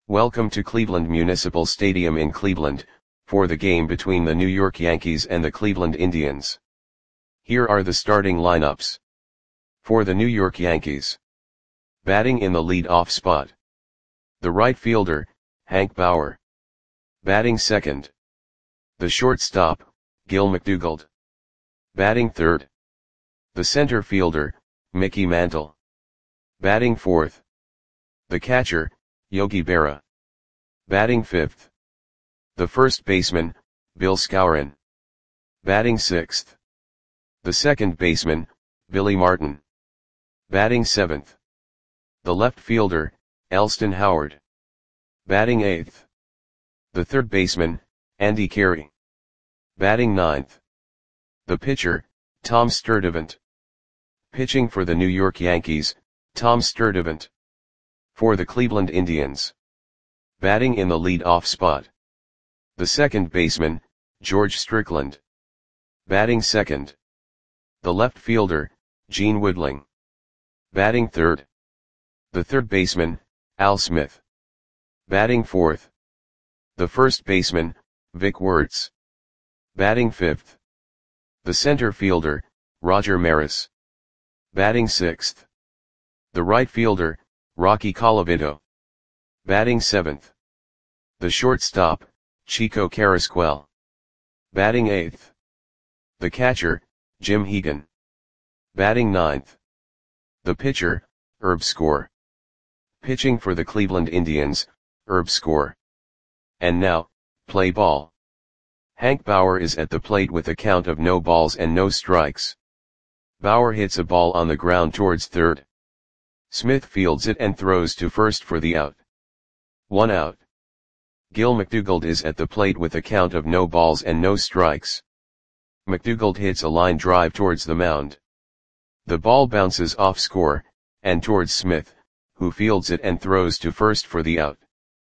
Welcome to Cleveland Municipal Stadium in Cleveland, for the game between the New York Yankees and the Cleveland Indians. Here are the starting lineups. For the New York Yankees. Batting in the lead-off spot. The right fielder, Hank Bauer. Batting second. The shortstop, Gil McDougald. Batting third. The center fielder, Mickey Mantle. Batting fourth. The catcher, Yogi Berra. Batting fifth. The first baseman, Bill Skowron. Batting sixth. The second baseman, Billy Martin. Batting seventh. The left fielder, Elston Howard. Batting eighth. The third baseman, Andy Carey. Batting ninth. The pitcher, Tom Sturdivant. Pitching for the New York Yankees, Tom Sturdivant. For the Cleveland Indians. Batting in the lead-off spot. The second baseman, George Strickland. Batting second. The left fielder, Gene Woodling. Batting third. The third baseman, Al Smith. Batting fourth. The first baseman, Vic Wertz. Batting fifth. The center fielder, Roger Maris. Batting sixth. The right fielder, Rocky Colavito. Batting seventh. The shortstop, Chico Carrasquel. Batting eighth. The catcher, Jim Hegan. Batting ninth. The pitcher, Herb Score. Pitching for the Cleveland Indians, Herb Score. And now, play ball. Hank Bauer is at the plate with a count of no balls and no strikes. Bauer hits a ball on the ground towards third. Smith fields it and throws to first for the out. 1 out. Gil McDougald is at the plate with a count of no balls and no strikes. McDougald hits a line drive towards the mound. The ball bounces off Score, and towards Smith, who fields it and throws to first for the out.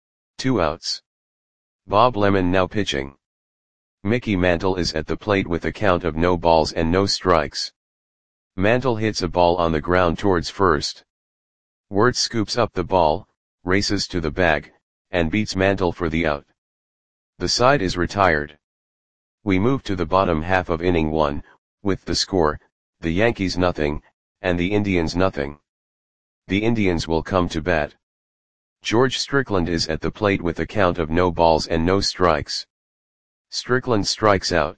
2 outs. Bob Lemon now pitching. Mickey Mantle is at the plate with a count of no balls and no strikes. Mantle hits a ball on the ground towards first. Wertz scoops up the ball, races to the bag, and beats Mantle for the out. The side is retired. We move to the bottom half of inning 1, with the score, the Yankees nothing, and the Indians nothing. The Indians will come to bat. George Strickland is at the plate with a count of no balls and no strikes. Strickland strikes out.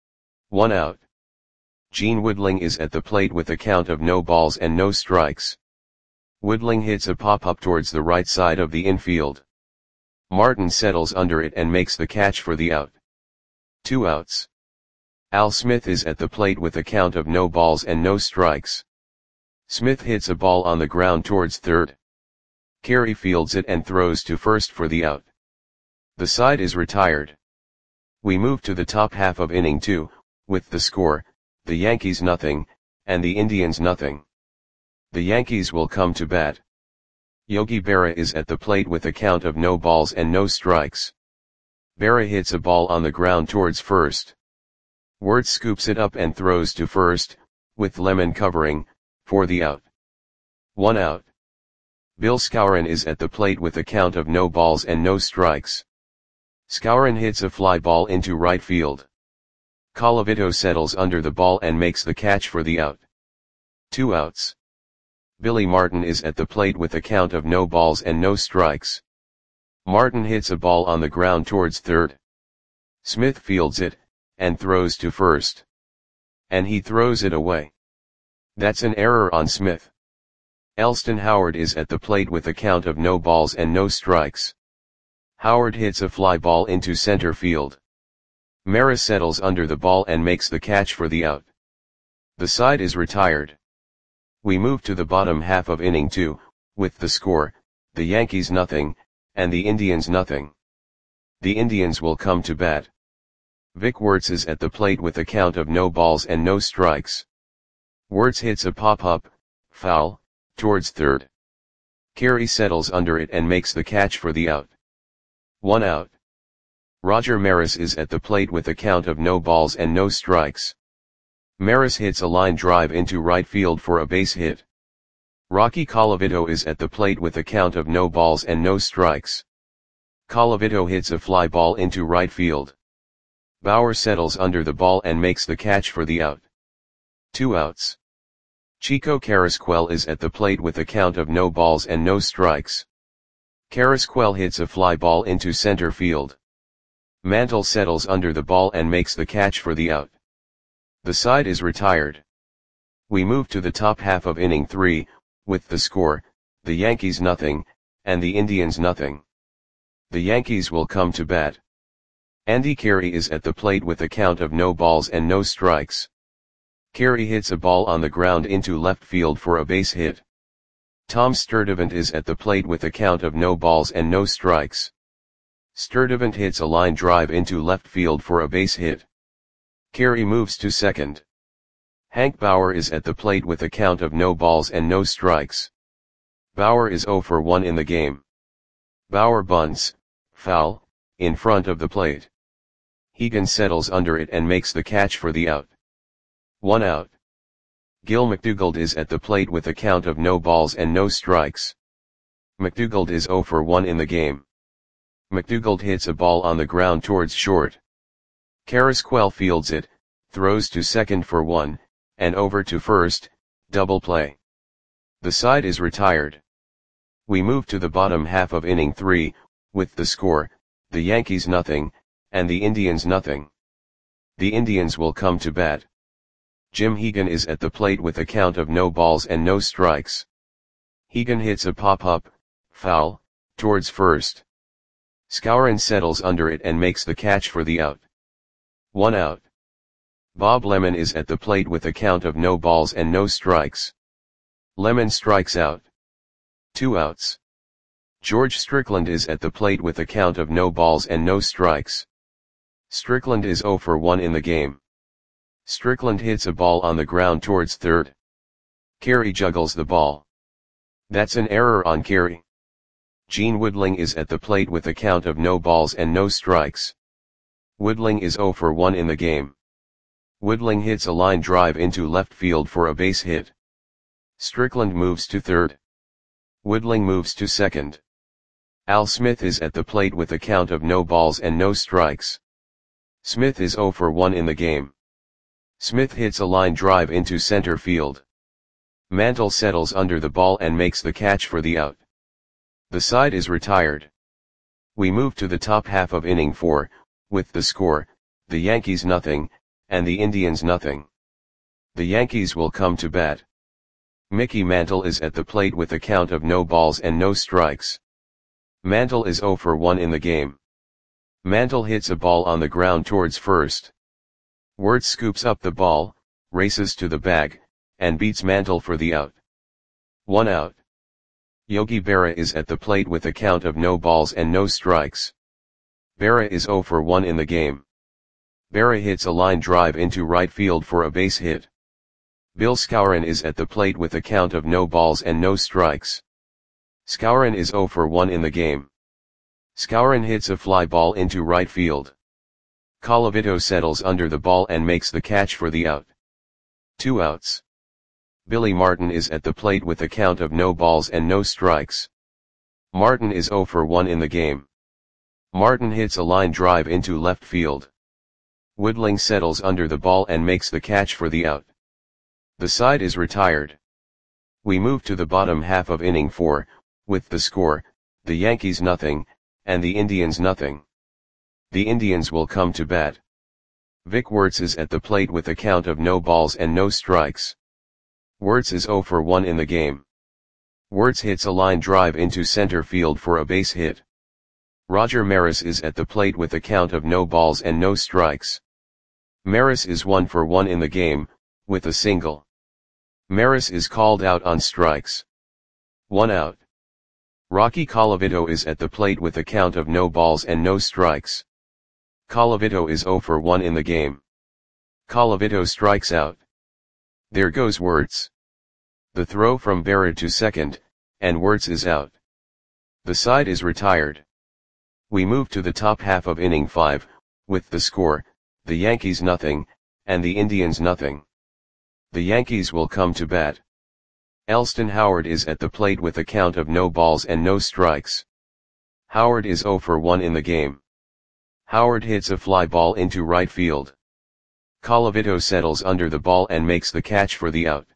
1 out. Gene Woodling is at the plate with a count of no balls and no strikes. Woodling hits a pop-up towards the right side of the infield. Martin settles under it and makes the catch for the out. 2 outs. Al Smith is at the plate with a count of no balls and no strikes. Smith hits a ball on the ground towards third. Carey fields it and throws to first for the out. The side is retired. We move to the top half of inning 2, with the score, the Yankees nothing, and the Indians nothing. The Yankees will come to bat. Yogi Berra is at the plate with a count of no balls and no strikes. Berra hits a ball on the ground towards first. Wertz scoops it up and throws to first, with Lemon covering, for the out. 1 out. Bill Skowron is at the plate with a count of no balls and no strikes. Skowron hits a fly ball into right field. Colavito settles under the ball and makes the catch for the out. 2 outs. Billy Martin is at the plate with a count of no balls and no strikes. Martin hits a ball on the ground towards third. Smith fields it, and throws to first. And he throws it away. That's an error on Smith. Elston Howard is at the plate with a count of no balls and no strikes. Howard hits a fly ball into center field. Maris settles under the ball and makes the catch for the out. The side is retired. We move to the bottom half of inning 2, with the score, the Yankees nothing, and the Indians nothing. The Indians will come to bat. Vic Wertz is at the plate with a count of no balls and no strikes. Wertz hits a pop-up, foul, towards third. Carey settles under it and makes the catch for the out. 1 out. Roger Maris is at the plate with a count of no balls and no strikes. Maris hits a line drive into right field for a base hit. Rocky Colavito is at the plate with a count of no balls and no strikes. Colavito hits a fly ball into right field. Bauer settles under the ball and makes the catch for the out. 2 outs. Chico Carrasquel is at the plate with a count of no balls and no strikes. Carrasquel hits a fly ball into center field. Mantle settles under the ball and makes the catch for the out. The side is retired. We move to the top half of inning 3, with the score, the Yankees nothing, and the Indians nothing. The Yankees will come to bat. Andy Carey is at the plate with a count of no balls and no strikes. Carey hits a ball on the ground into left field for a base hit. Tom Sturdivant is at the plate with a count of no balls and no strikes. Sturdivant hits a line drive into left field for a base hit. Carey moves to second. Hank Bauer is at the plate with a count of no balls and no strikes. Bauer is 0 for 1 in the game. Bauer bunts, foul, in front of the plate. Hegan settles under it and makes the catch for the out. 1 out. Gil McDougald is at the plate with a count of no balls and no strikes. McDougald is 0 for 1 in the game. McDougald hits a ball on the ground towards short. Carrasquel fields it, throws to second for 1, and over to first, double play. The side is retired. We move to the bottom half of inning 3, with the score, the Yankees nothing, and the Indians nothing. The Indians will come to bat. Jim Hegan is at the plate with a count of no balls and no strikes. Hegan hits a pop-up, foul, towards first. Skowron settles under it and makes the catch for the out. 1 out. Bob Lemon is at the plate with a count of no balls and no strikes. Lemon strikes out. 2 outs. George Strickland is at the plate with a count of no balls and no strikes. Strickland is 0 for 1 in the game. Strickland hits a ball on the ground towards third. Carey juggles the ball. That's an error on Carey. Gene Woodling is at the plate with a count of no balls and no strikes. Woodling is 0 for 1 in the game. Woodling hits a line drive into left field for a base hit. Strickland moves to third. Woodling moves to second. Al Smith is at the plate with a count of no balls and no strikes. Smith is 0 for 1 in the game. Smith hits a line drive into center field. Mantle settles under the ball and makes the catch for the out. The side is retired. We move to the top half of inning 4, with the score, the Yankees nothing, and the Indians nothing. The Yankees will come to bat. Mickey Mantle is at the plate with a count of no balls and no strikes. Mantle is 0 for 1 in the game. Mantle hits a ball on the ground towards first. Wirtz scoops up the ball, races to the bag, and beats Mantle for the out. 1 out. Yogi Berra is at the plate with a count of no balls and no strikes. Berra is 0 for 1 in the game. Berra hits a line drive into right field for a base hit. Bill Skowron is at the plate with a count of no balls and no strikes. Skowron is 0 for 1 in the game. Skowron hits a fly ball into right field. Colavito settles under the ball and makes the catch for the out. 2 outs. Billy Martin is at the plate with a count of no balls and no strikes. Martin is 0 for 1 in the game. Martin hits a line drive into left field. Woodling settles under the ball and makes the catch for the out. The side is retired. We move to the bottom half of inning 4, with the score, the Yankees nothing, and the Indians nothing. The Indians will come to bat. Vic Wirtz is at the plate with a count of no balls and no strikes. Wirtz is 0 for 1 in the game. Wirtz hits a line drive into center field for a base hit. Roger Maris is at the plate with a count of no balls and no strikes. Maris is 1 for 1 in the game, with a single. Maris is called out on strikes. 1 out. Rocky Colavito is at the plate with a count of no balls and no strikes. Colavito is 0 for 1 in the game. Colavito strikes out. There goes Wirtz. The throw from Berra to second, and Wirtz is out. The side is retired. We move to the top half of inning 5, with the score, the Yankees nothing, and the Indians nothing. The Yankees will come to bat. Elston Howard is at the plate with a count of no balls and no strikes. Howard is 0 for 1 in the game. Howard hits a fly ball into right field. Colavito settles under the ball and makes the catch for the out.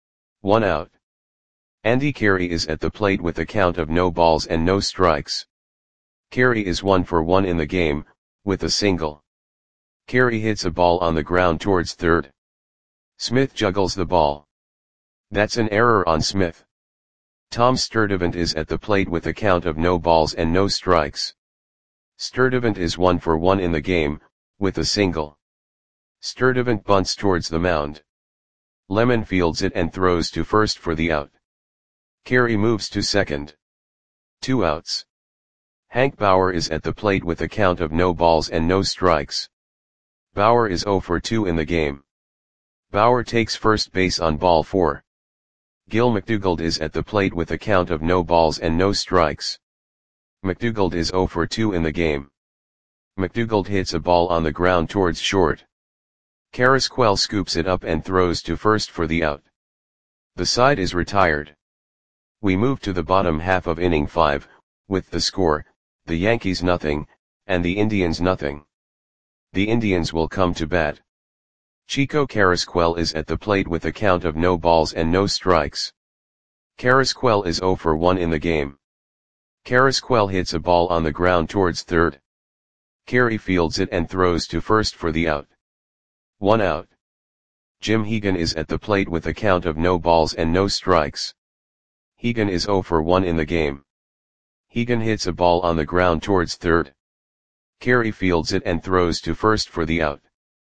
1 out. Andy Carey is at the plate with a count of no balls and no strikes. Carey is 1 for 1 in the game, with a single. Carey hits a ball on the ground towards third. Smith juggles the ball. That's an error on Smith. Tom Sturdivant is at the plate with a count of no balls and no strikes. Sturdivant is 1 for 1 in the game, with a single. Sturdivant bunts towards the mound. Lemon fields it and throws to first for the out. Carey moves to second. 2 outs. Hank Bauer is at the plate with a count of no balls and no strikes. Bauer is 0 for 2 in the game. Bauer takes first base on ball 4. Gil McDougald is at the plate with a count of no balls and no strikes. McDougald is 0 for 2 in the game. McDougald hits a ball on the ground towards short. Carrasquel scoops it up and throws to first for the out. The side is retired. We move to the bottom half of inning 5, with the score, the Yankees nothing, and the Indians nothing. The Indians will come to bat. Chico Carrasquel is at the plate with a count of no balls and no strikes. Carrasquel is 0 for 1 in the game. Carrasquel hits a ball on the ground towards third. Carey fields it and throws to first for the out. 1 out. Jim Hegan is at the plate with a count of no balls and no strikes. Hegan is 0 for 1 in the game. Hegan hits a ball on the ground towards third. Carey fields it and throws to first for the out.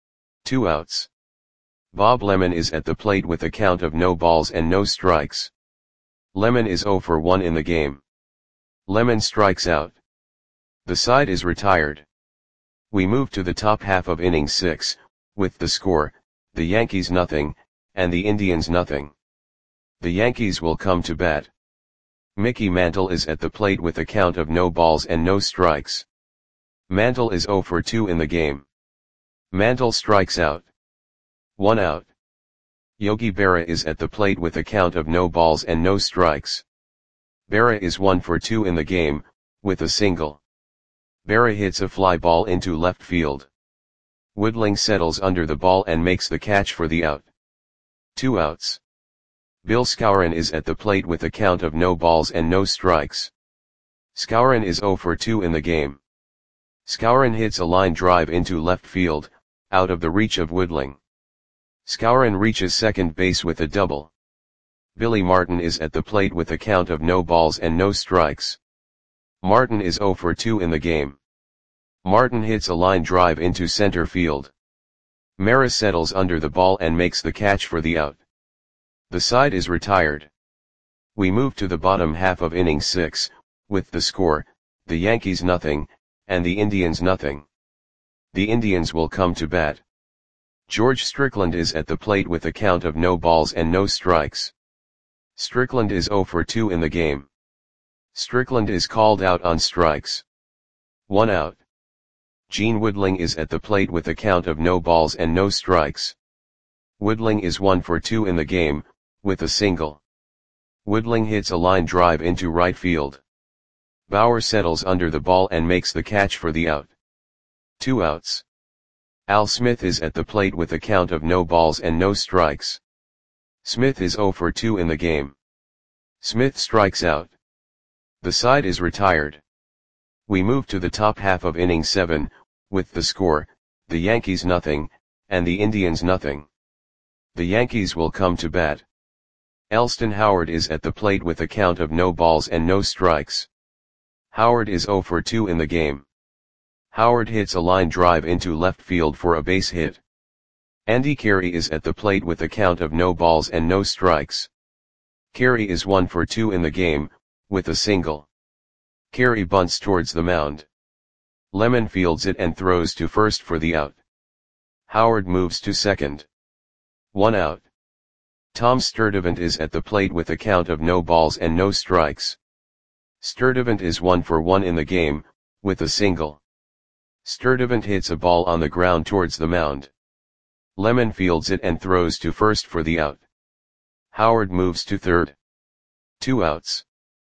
2 outs. Bob Lemon is at the plate with a count of no balls and no strikes. Lemon is 0 for 1 in the game. Lemon strikes out. The side is retired. We move to the top half of inning 6, with the score, the Yankees nothing, and the Indians nothing. The Yankees will come to bat. Mickey Mantle is at the plate with a count of no balls and no strikes. Mantle is 0 for 2 in the game. Mantle strikes out. 1 out. Yogi Berra is at the plate with a count of no balls and no strikes. Berra is 1 for 2 in the game, with a single. Berra hits a fly ball into left field. Woodling settles under the ball and makes the catch for the out. 2 outs. Bill Skowron is at the plate with a count of no balls and no strikes. Skowron is 0 for 2 in the game. Skowron hits a line drive into left field, out of the reach of Woodling. Skowron reaches second base with a double. Billy Martin is at the plate with a count of no balls and no strikes. Martin is 0 for 2 in the game. Martin hits a line drive into center field. Maris settles under the ball and makes the catch for the out. The side is retired. We move to the bottom half of inning 6, with the score, the Yankees nothing, and the Indians nothing. The Indians will come to bat. George Strickland is at the plate with a count of no balls and no strikes. Strickland is 0 for 2 in the game. Strickland is called out on strikes. 1 out. Gene Woodling is at the plate with a count of no balls and no strikes. Woodling is 1 for 2 in the game, with a single. Woodling hits a line drive into right field. Bauer settles under the ball and makes the catch for the out. 2 outs. Al Smith is at the plate with a count of no balls and no strikes. Smith is 0 for 2 in the game. Smith strikes out. The side is retired. We move to the top half of inning 7, with the score, the Yankees nothing, and the Indians nothing. The Yankees will come to bat. Elston Howard is at the plate with a count of no balls and no strikes. Howard is 0 for 2 in the game. Howard hits a line drive into left field for a base hit. Andy Carey is at the plate with a count of no balls and no strikes. Carey is 1 for 2 in the game, with a single. Carey bunts towards the mound. Lemon fields it and throws to first for the out. Howard moves to second. 1 out. Tom Sturdivant is at the plate with a count of no balls and no strikes. Sturdivant is 1 for 1 in the game, with a single. Sturdivant hits a ball on the ground towards the mound. Lemon fields it and throws to first for the out. Howard moves to third. 2 outs.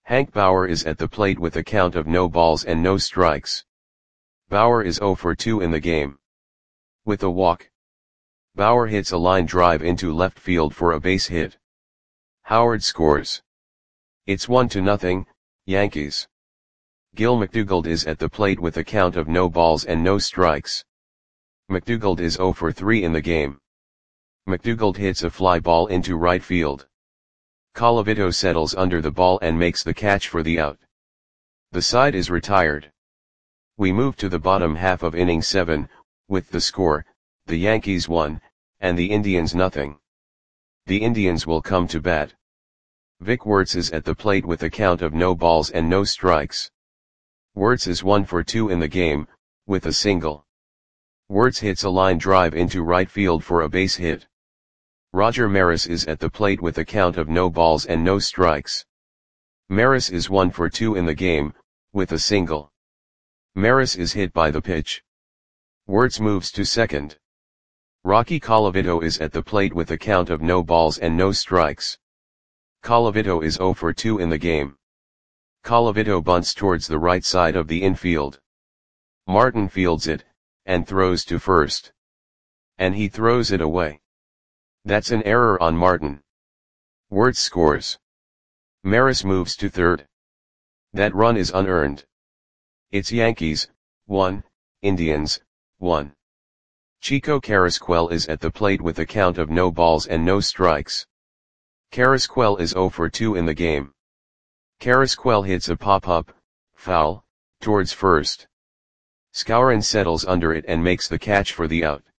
Hank Bauer is at the plate with a count of no balls and no strikes. Bauer is 0 for 2 in the game. With a walk, Bauer hits a line drive into left field for a base hit. Howard scores. It's 1-0, Yankees. Gil McDougald is at the plate with a count of no balls and no strikes. McDougald is 0 for 3 in the game. McDougald hits a fly ball into right field. Colavito settles under the ball and makes the catch for the out. The side is retired. We move to the bottom half of inning 7, with the score, the Yankees 1, and the Indians 0. The Indians will come to bat. Vic Wertz is at the plate with a count of no balls and no strikes. Wertz is 1 for 2 in the game, with a single. Wertz hits a line drive into right field for a base hit. Roger Maris is at the plate with a count of no balls and no strikes. Maris is 1 for 2 in the game, with a single. Maris is hit by the pitch. Wertz moves to second. Rocky Colavito is at the plate with a count of no balls and no strikes. Colavito is 0 for 2 in the game. Colavito bunts towards the right side of the infield. Martin fields it, and throws to first. And he throws it away. That's an error on Martin. Wertz scores. Maris moves to third. That run is unearned. It's Yankees, 1, Indians, 1. Chico Carrasquel is at the plate with a count of no balls and no strikes. Carrasquel is 0 for 2 in the game. Carrasquel hits a pop-up, foul, towards first. Skowron settles under it and makes the catch for the out.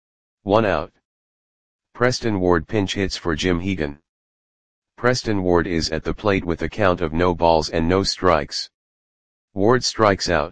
1 out. Preston Ward pinch hits for Jim Hegan. Preston Ward is at the plate with a count of no balls and no strikes. Ward strikes out.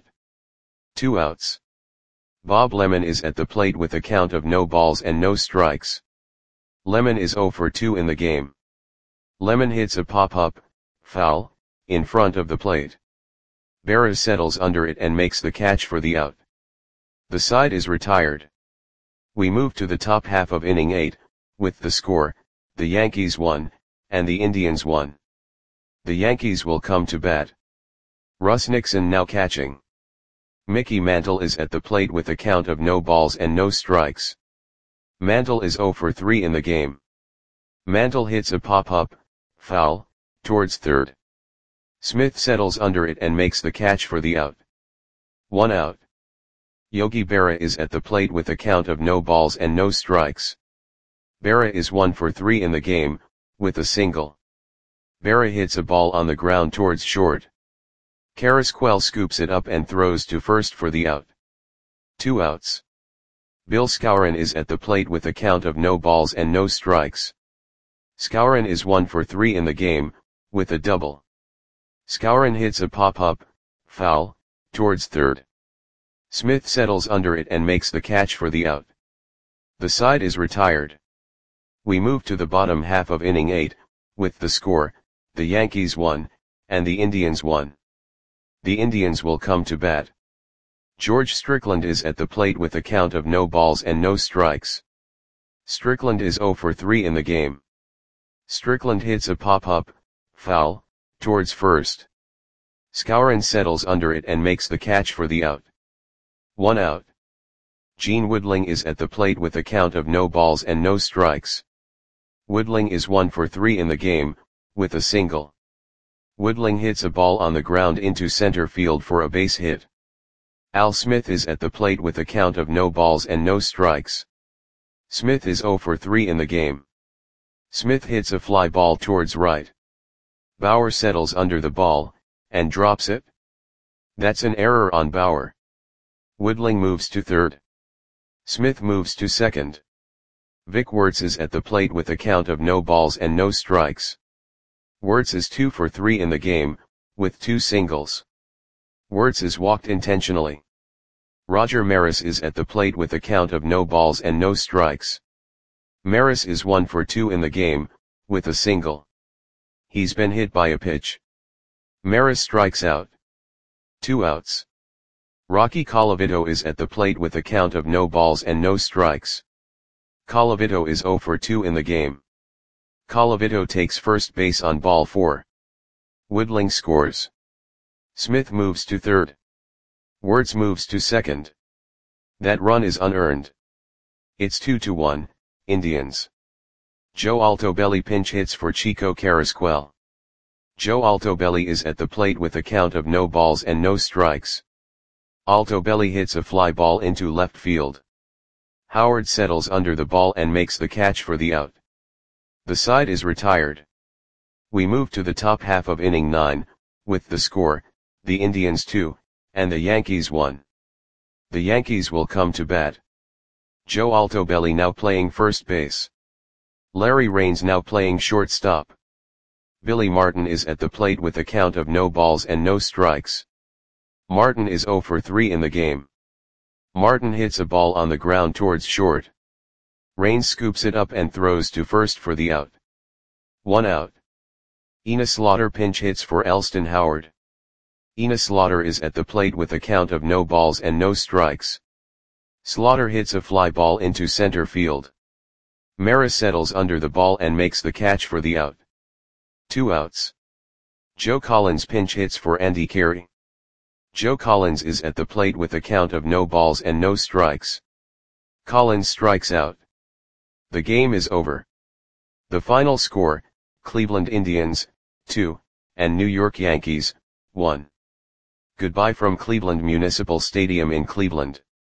2 outs. Bob Lemon is at the plate with a count of no balls and no strikes. Lemon is 0 for 2 in the game. Lemon hits a pop-up, foul, in front of the plate. Berra settles under it and makes the catch for the out. The side is retired. We move to the top half of inning 8, with the score, the Yankees 1, and the Indians 1. The Yankees will come to bat. Russ Nixon now catching. Mickey Mantle is at the plate with a count of no balls and no strikes. Mantle is 0 for 3 in the game. Mantle hits a pop-up, foul, towards third. Smith settles under it and makes the catch for the out. 1 out. Yogi Berra is at the plate with a count of no balls and no strikes. Berra is 1 for 3 in the game, with a single. Berra hits a ball on the ground towards short. Carrasquel scoops it up and throws to first for the out. 2 outs. Bill Skowron is at the plate with a count of no balls and no strikes. Skowron is 1 for 3 in the game, with a double. Skowron hits a pop-up, foul, towards third. Smith settles under it and makes the catch for the out. The side is retired. We move to the bottom half of inning 8, with the score, the Yankees 1, and the Indians 1. The Indians will come to bat. George Strickland is at the plate with a count of no balls and no strikes. Strickland is 0 for 3 in the game. Strickland hits a pop-up, foul, towards first. Skowron settles under it and makes the catch for the out. 1 out. Gene Woodling is at the plate with a count of no balls and no strikes. Woodling is 1 for 3 in the game, with a single. Woodling hits a ball on the ground into center field for a base hit. Al Smith is at the plate with a count of no balls and no strikes. Smith is 0 for 3 in the game. Smith hits a fly ball towards right. Bauer settles under the ball, and drops it. That's an error on Bauer. Woodling moves to third. Smith moves to second. Vic Wertz is at the plate with a count of no balls and no strikes. Wertz is 2 for 3 in the game, with 2 singles. Wertz is walked intentionally. Roger Maris is at the plate with a count of no balls and no strikes. Maris is 1 for 2 in the game, with a single. He's been hit by a pitch. Maris strikes out. 2 outs. Rocky Colavito is at the plate with a count of no balls and no strikes. Colavito is 0 for 2 in the game. Colavito takes first base on ball 4. Woodling scores. Smith moves to third. Wertz moves to second. That run is unearned. It's 2-1, Indians. Joe Altobelli pinch hits for Chico Carrasquel. Joe Altobelli is at the plate with a count of no balls and no strikes. Altobelli hits a fly ball into left field. Howard settles under the ball and makes the catch for the out. The side is retired. We move to the top half of inning 9, with the score, the Indians 2, and the Yankees 1. The Yankees will come to bat. Joe Altobelli now playing first base. Larry Raines now playing shortstop. Billy Martin is at the plate with a count of no balls and no strikes. Martin is 0 for 3 in the game. Martin hits a ball on the ground towards short. Raines scoops it up and throws to first for the out. 1 out. Enos Slaughter pinch hits for Elston Howard. Enos Slaughter is at the plate with a count of no balls and no strikes. Slaughter hits a fly ball into center field. Maris settles under the ball and makes the catch for the out. 2 outs. Joe Collins pinch hits for Andy Carey. Joe Collins is at the plate with a count of no balls and no strikes. Collins strikes out. The game is over. The final score, Cleveland Indians, 2, and New York Yankees, 1. Goodbye from Cleveland Municipal Stadium in Cleveland.